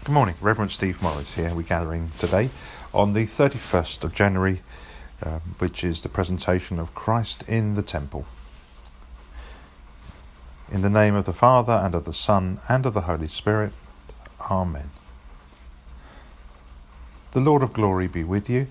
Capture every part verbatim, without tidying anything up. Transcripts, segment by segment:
Good morning, Reverend Steve Morris here. We're gathering today on the thirty-first of January, um, which is the presentation of Christ in the temple. In the name of the Father, and of the Son, and of the Holy Spirit. Amen. The Lord of glory be with you.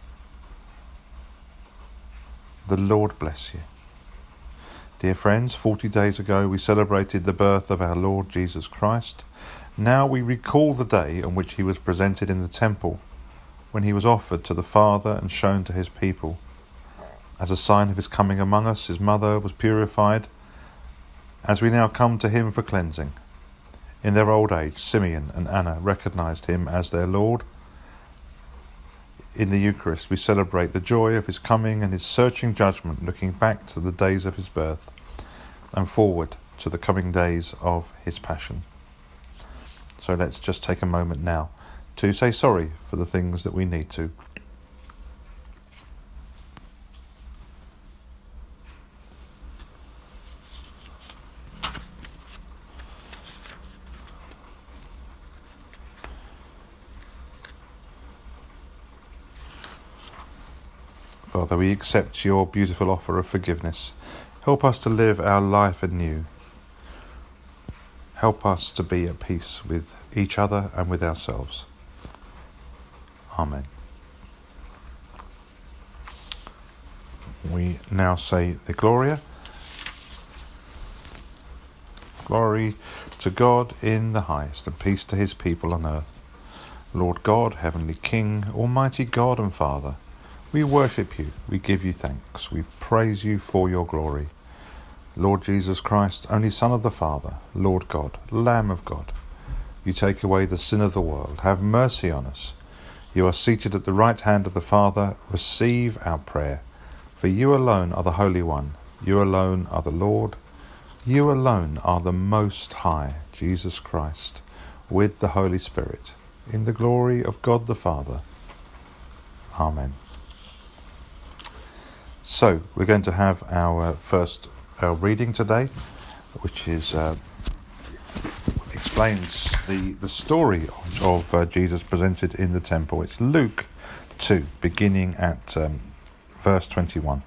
The Lord bless you. Dear friends, forty days ago we celebrated the birth of our Lord Jesus Christ. Now we recall the day on which he was presented in the temple, when he was offered to the Father and shown to his people. As a sign of his coming among us, his mother was purified, as we now come to him for cleansing. In their old age, Simeon and Anna recognized him as their Lord. In the Eucharist, we celebrate the joy of his coming and his searching judgment, looking back to the days of his birth and forward to the coming days of his passion. So let's just take a moment now to say sorry for the things that we need to. Father, we accept your beautiful offer of forgiveness. Help us to live our life anew. Help us to be at peace with each other and with ourselves. Amen. We now say the Gloria. Glory to God in the highest, and peace to his people on earth. Lord God, heavenly King, almighty God and Father, we worship you, we give you thanks, we praise you for your glory. Lord Jesus Christ, only Son of the Father, Lord God, Lamb of God, you take away the sin of the world. Have mercy on us. You are seated at the right hand of the Father. Receive our prayer. For you alone are the Holy One. You alone are the Lord. You alone are the Most High, Jesus Christ, with the Holy Spirit, in the glory of God the Father. Amen. So, we're going to have our first our reading today, which is uh, explains the, the story of, of uh, Jesus presented in the temple. It's Luke two, beginning at um, verse twenty-one.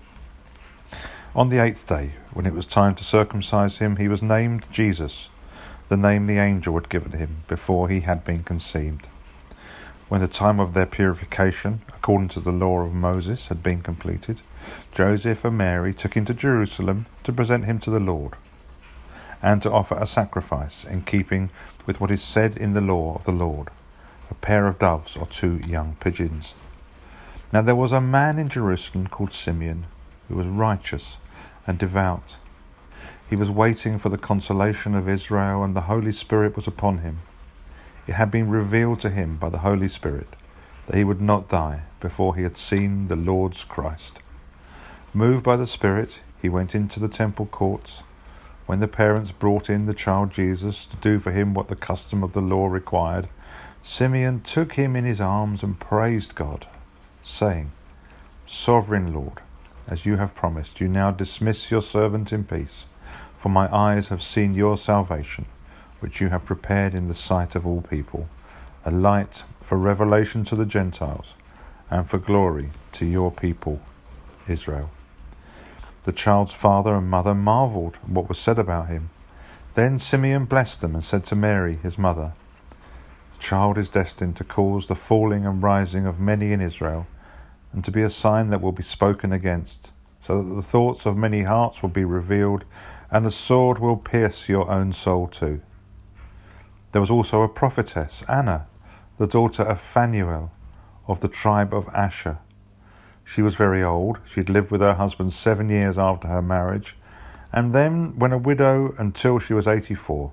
On the eighth day, when it was time to circumcise him, he was named Jesus, the name the angel had given him before he had been conceived. When the time of their purification, according to the law of Moses, had been completed, Joseph and Mary took him to Jerusalem to present him to the Lord, and to offer a sacrifice in keeping with what is said in the law of the Lord, a pair of doves or two young pigeons. Now there was a man in Jerusalem called Simeon, who was righteous and devout. He was waiting for the consolation of Israel, and the Holy Spirit was upon him. It had been revealed to him by the Holy Spirit that he would not die before he had seen the Lord's Christ. Moved by the Spirit, he went into the temple courts. When the parents brought in the child Jesus to do for him what the custom of the law required, Simeon took him in his arms and praised God, saying, "Sovereign Lord, as you have promised, you now dismiss your servant in peace, for my eyes have seen your salvation, which you have prepared in the sight of all people, a light for revelation to the Gentiles, and for glory to your people, Israel." The child's father and mother marveled at what was said about him. Then Simeon blessed them and said to Mary, his mother, "The child is destined to cause the falling and rising of many in Israel, and to be a sign that will be spoken against, so that the thoughts of many hearts will be revealed, and the sword will pierce your own soul too." There was also a prophetess, Anna, the daughter of Phanuel, of the tribe of Asher. She was very old. She had lived with her husband seven years after her marriage, and then, when a widow, until she was eighty-four.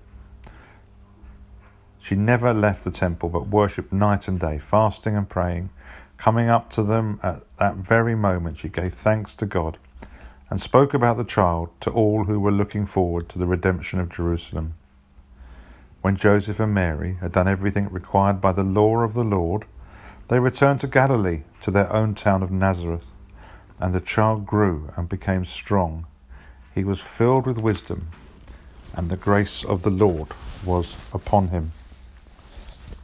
She never left the temple, but worshipped night and day, fasting and praying. Coming up to them at that very moment, she gave thanks to God and spoke about the child to all who were looking forward to the redemption of Jerusalem. When Joseph and Mary had done everything required by the law of the Lord, they returned to Galilee, to their own town of Nazareth. And the child grew and became strong. He was filled with wisdom, and the grace of the Lord was upon him.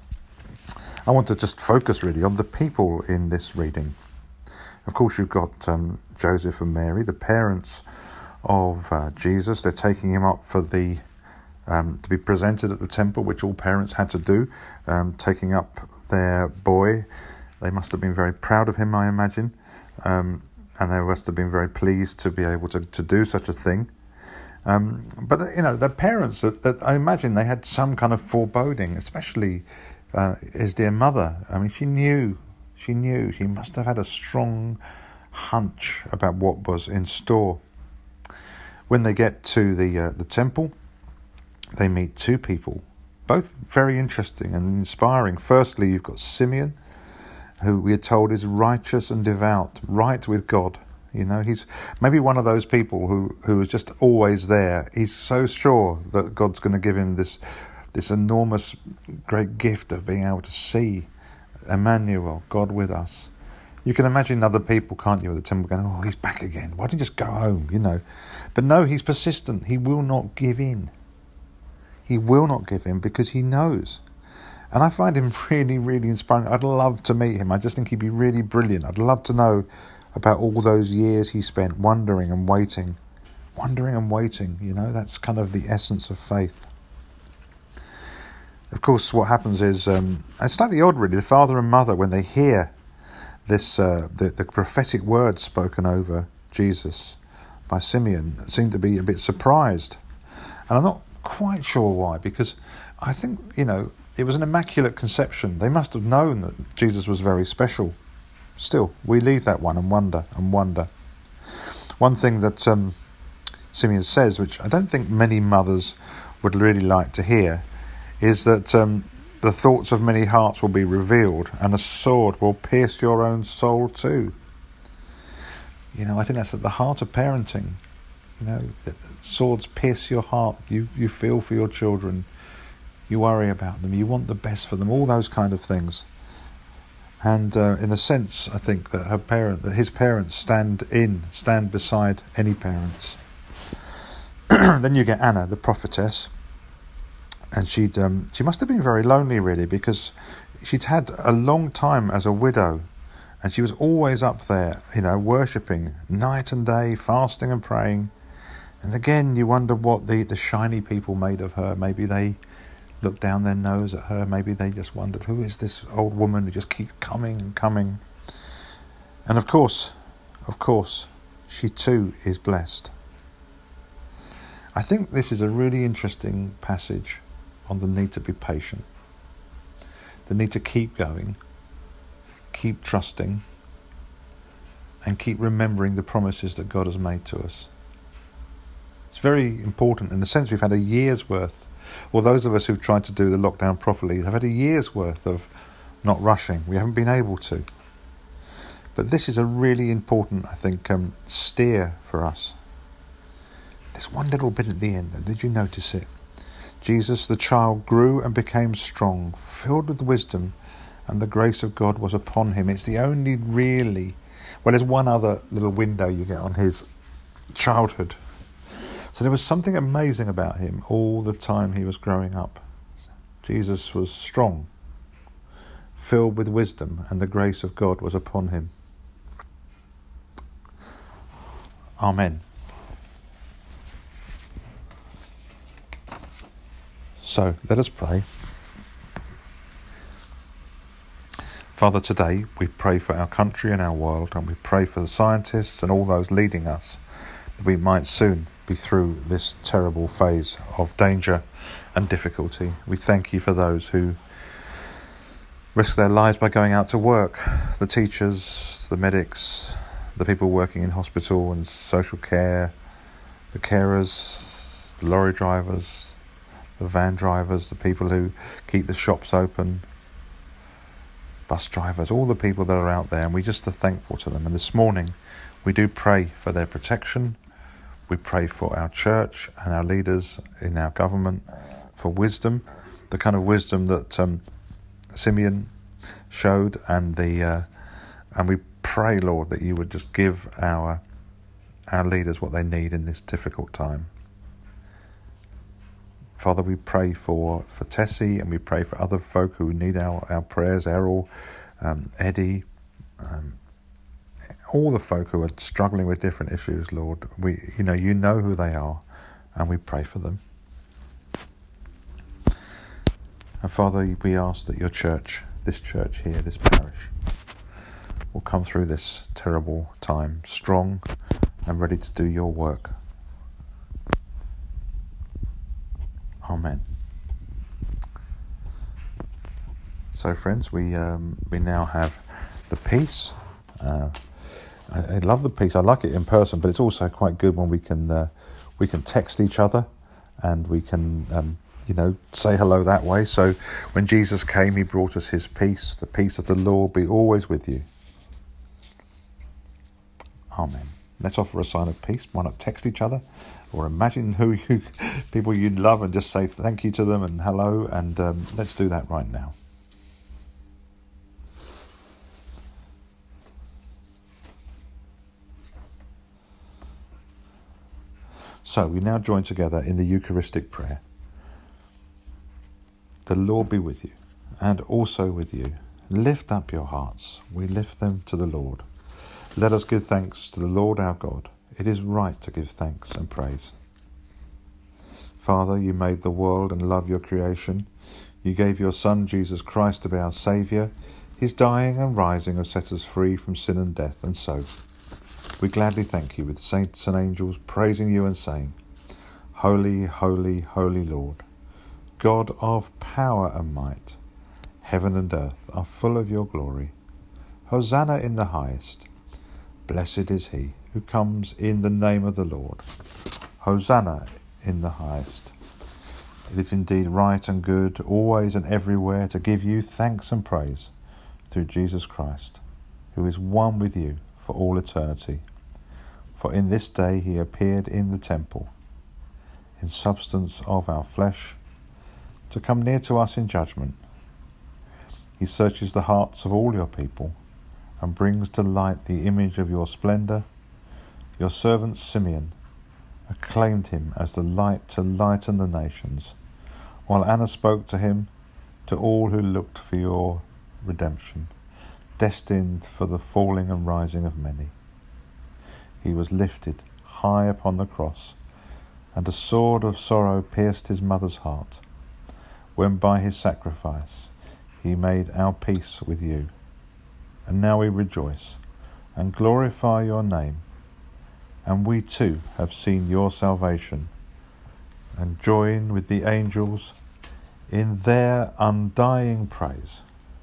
I want to just focus really on the people in this reading. Of course, you've got um, Joseph and Mary, the parents of uh, Jesus. They're taking him up for the um, to be presented at the temple, which all parents had to do, um, taking up their boy. They must have been very proud of him, I imagine, um, and they must have been very pleased to be able to, to do such a thing. Um, but, you know, the parents, that, that I imagine they had some kind of foreboding, especially uh, his dear mother. I mean, she knew, she knew, she must have had a strong hunch about what was in store. When they get to the uh, the temple, they meet two people, both very interesting and inspiring. Firstly, you've got Simeon, who we are told is righteous and devout, right with God. You know, he's maybe one of those people who, who is just always there. He's so sure that God's going to give him this this enormous, great gift of being able to see Emmanuel, God with us. You can imagine other people, can't you, at the temple going, oh, he's back again. Why don't you just go home, you know? But no, he's persistent. He will not give in. He will not give in because he knows. And I find him really, really inspiring. I'd love to meet him. I just think he'd be really brilliant. I'd love to know about all those years he spent wondering and waiting. Wondering and waiting, you know, that's kind of the essence of faith. Of course, what happens is, um, it's slightly odd really, the father and mother, when they hear this, uh, the, the prophetic words spoken over Jesus by Simeon, seem to be a bit surprised. And I'm not quite sure why, because I think, you know, it was an immaculate conception. They must have known that Jesus was very special. Still, we leave that one and wonder and wonder. One thing that um, Simeon says, which I don't think many mothers would really like to hear, is that um, the thoughts of many hearts will be revealed and a sword will pierce your own soul too. You know, I think that's at the heart of parenting. You know, swords pierce your heart. You, you feel for your children. You worry about them. You want the best for them. All those kind of things. And uh, in a sense, I think that her parent, that his parents stand in, stand beside any parents. Then you get Anna, the prophetess, and she'd um, she must have been very lonely, really, because she'd had a long time as a widow, and she was always up there, you know, worshipping night and day, fasting and praying. And again, you wonder what the, the shiny people made of her. Maybe they looked down their nose at her. Maybe they just wondered, who is this old woman who just keeps coming and coming? And of course, of course, she too is blessed. I think this is a really interesting passage on the need to be patient, the need to keep going, keep trusting, and keep remembering the promises that God has made to us. It's very important in the sense we've had a year's worth. Well, those of us who've tried to do the lockdown properly have had a year's worth of not rushing. We haven't been able to. But this is a really important, I think, um, steer for us. There's one little bit at the end, though. Did you notice it? Jesus, the child, grew and became strong, filled with wisdom, and the grace of God was upon him. It's the only really... Well, there's one other little window you get on his childhood. So there was something amazing about him all the time he was growing up. Jesus was strong, filled with wisdom, and the grace of God was upon him. Amen. So let us pray. Father, today we pray for our country and our world, and we pray for the scientists and all those leading us, that we might soon be through this terrible phase of danger and difficulty. We thank you for those who risk their lives by going out to work, the teachers, the medics, the people working in hospital and social care, the carers, the lorry drivers, the van drivers, the people who keep the shops open, bus drivers, all the people that are out there, and we just are thankful to them. And this morning we do pray for their protection. We pray for our church and our leaders in our government for wisdom, the kind of wisdom that um, Simeon showed, and the uh, and we pray, Lord, that you would just give our our leaders what they need in this difficult time. Father, we pray for, for Tessie, and we pray for other folk who need our, our prayers, Errol, um, Eddie, um, all the folk who are struggling with different issues, Lord. We, you know, you know who they are, and we pray for them. And Father, we ask that your church, this church here, this parish, will come through this terrible time strong and ready to do your work. Amen. So, friends, we um, we now have the peace. Uh, I, I love the peace. I like it in person, but it's also quite good when we can uh, we can text each other, and we can um, you know say hello that way. So, when Jesus came, he brought us his peace. The peace of the Lord be always with you. Amen. Let's offer a sign of peace. Why not text each other, or imagine who you, people you love, and just say thank you to them and hello. And um, let's do that right now. So we now join together in the Eucharistic prayer. The Lord be with you, and also with you. Lift up your hearts. We lift them to the Lord. Let us give thanks to the Lord our God. It is right to give thanks and praise. Father, you made the world and love your creation. You gave your Son, Jesus Christ, to be our Saviour. His dying and rising have set us free from sin and death, and so we gladly thank you with saints and angels praising you and saying, Holy, holy, holy Lord, God of power and might, heaven and earth are full of your glory. Hosanna in the highest. Blessed is he who comes in the name of the Lord. Hosanna in the highest. It is indeed right and good, always and everywhere, to give you thanks and praise through Jesus Christ, who is one with you for all eternity. For in this day he appeared in the temple, in substance of our flesh, to come near to us in judgment. He searches the hearts of all your people, and brings to light the image of your splendour. Your servant Simeon acclaimed him as the light to lighten the nations, while Anna spoke to him, to all who looked for your redemption, destined for the falling and rising of many. He was lifted high upon the cross, and a sword of sorrow pierced his mother's heart, when by his sacrifice he made our peace with you. And now we rejoice and glorify your name, and we too have seen your salvation, and join with the angels in their undying praise.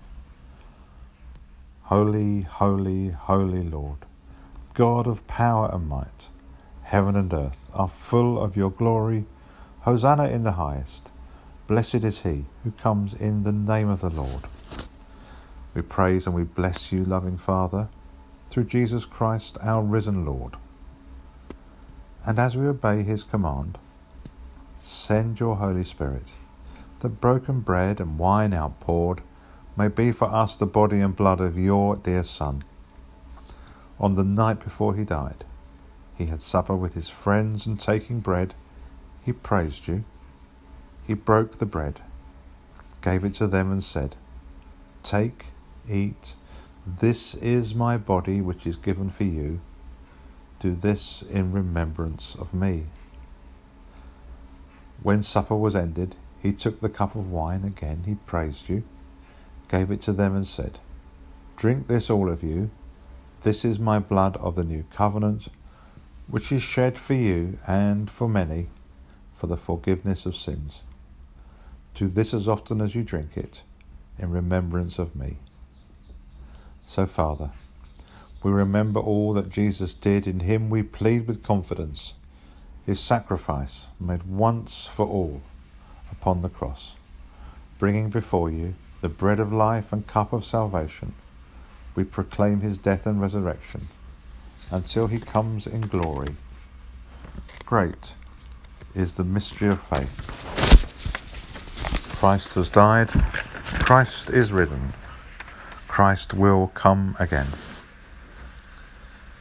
Holy, holy, holy Lord, God of power and might, heaven and earth are full of your glory. Hosanna in the highest. Blessed is he who comes in the name of the Lord. We praise and we bless you, loving Father, through Jesus Christ, our risen Lord. And as we obey his command, send your Holy Spirit, that broken bread and wine outpoured may be for us the body and blood of your dear Son. On the night before he died, he had supper with his friends, and taking bread, he praised you. He broke the bread, gave it to them, and said, Take, eat, this is my body which is given for you. Do this in remembrance of me. When supper was ended, he took the cup of wine again. He praised you, gave it to them, and said, Drink this, all of you. This is my blood of the new covenant, which is shed for you and for many for the forgiveness of sins. Do this as often as you drink it in remembrance of me. So, Father, we remember all that Jesus did. In him we plead with confidence his sacrifice made once for all upon the cross. Bringing before you the bread of life and cup of salvation, we proclaim his death and resurrection until he comes in glory. Great is the mystery of faith. Christ has died. Christ is risen. Christ will come again.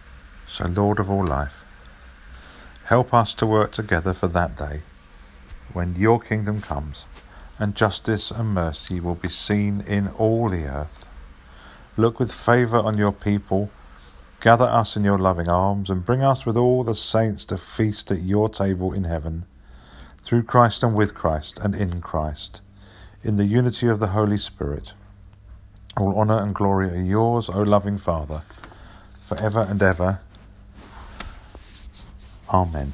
So, Lord of all life, help us to work together for that day, when your kingdom comes, and justice and mercy will be seen in all the earth. Look with favour on your people, gather us in your loving arms, and bring us with all the saints to feast at your table in heaven, through Christ and with Christ and in Christ, in the unity of the Holy Spirit. All honour and glory are yours, O loving Father, for ever and ever. Amen.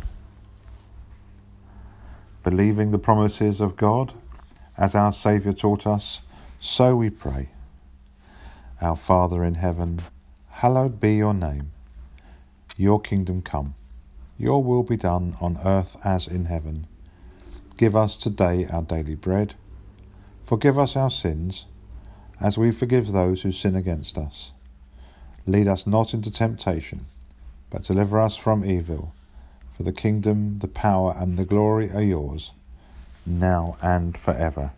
Believing the promises of God, as our Saviour taught us, so we pray. Our Father in heaven, hallowed be your name. Your kingdom come. Your will be done on earth as in heaven. Give us today our daily bread. Forgive us our sins, as we forgive those who sin against us. Lead us not into temptation, but deliver us from evil. For the kingdom, the power, and the glory are yours, now and forever.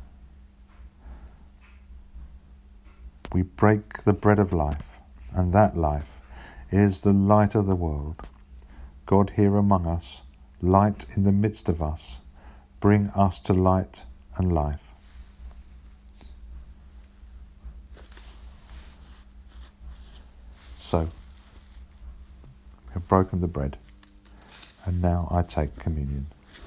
We break the bread of life, and that life is the light of the world. God here among us, light in the midst of us, bring us to light and life. So, we have broken the bread, and now I take communion.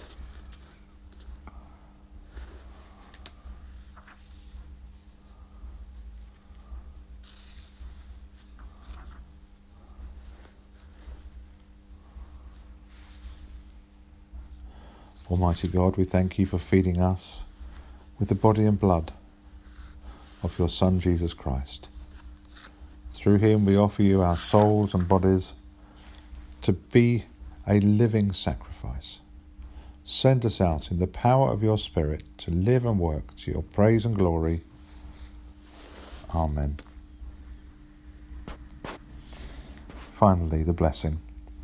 Almighty God, we thank you for feeding us with the body and blood of your Son, Jesus Christ. Through him we offer you our souls and bodies to be a living sacrifice. Send us out in the power of your Spirit to live and work to your praise and glory. Amen. Finally, the blessing.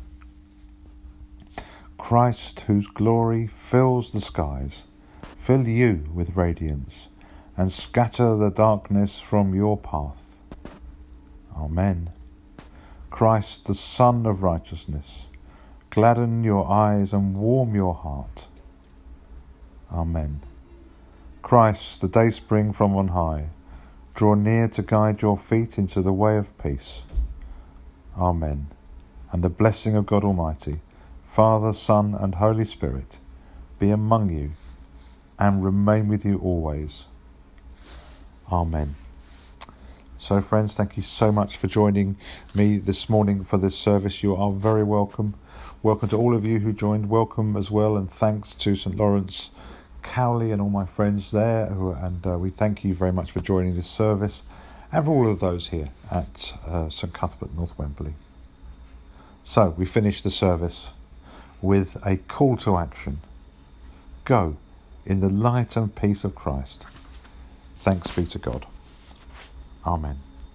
Christ, whose glory fills the skies, fill you with radiance and scatter the darkness from your path. Amen. Christ, the Sun of righteousness, gladden your eyes and warm your heart. Amen. Christ, the dayspring from on high, draw near to guide your feet into the way of peace. Amen. And the blessing of God Almighty, Father, Son, and Holy Spirit, be among you and remain with you always. Amen. So friends, thank you so much for joining me this morning for this service. You are very welcome. Welcome to all of you who joined. Welcome as well, and thanks to St Lawrence Cowley and all my friends there. Who, and uh, we thank you very much for joining this service, and for all of those here at uh, St Cuthbert, North Wembley. So we finish the service with a call to action. Go in the light and peace of Christ. Thanks be to God. Amen.